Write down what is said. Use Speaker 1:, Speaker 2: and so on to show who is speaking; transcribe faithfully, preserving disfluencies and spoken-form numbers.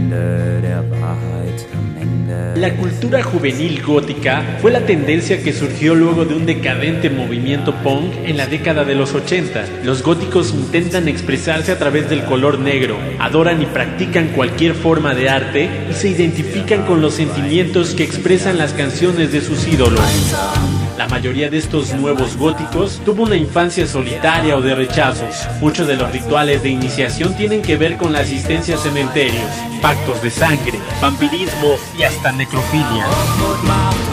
Speaker 1: La cultura juvenil gótica fue la tendencia que surgió luego de un decadente movimiento punk en la década de los ochenta. Los góticos intentan expresarse a través del color negro, adoran y practican cualquier forma de arte y se identifican con los sentimientos que expresan las canciones de sus ídolos. La mayoría de estos nuevos góticos tuvo una infancia solitaria o de rechazos. Muchos de los rituales de iniciación tienen que ver con la asistencia a cementerios, pactos de sangre, vampirismo y hasta necrofilia.